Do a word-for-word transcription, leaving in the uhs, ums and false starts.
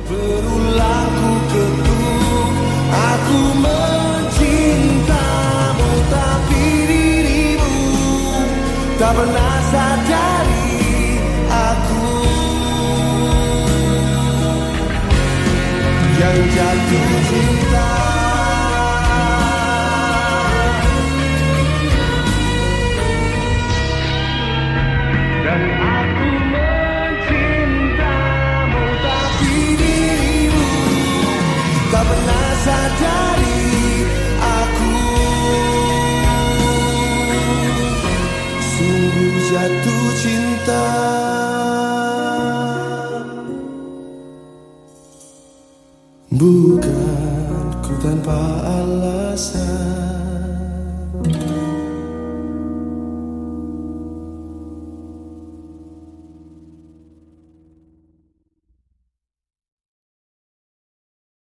Berulang ku ketuk, aku mencintamu, tapi dirimu tak pernah sadari aku yang jatuh cinta. Dan aku mencintamu, tapi dirimu tak pernah sadari aku sungguh jatuh cinta. Bukan ku tanpa alasan,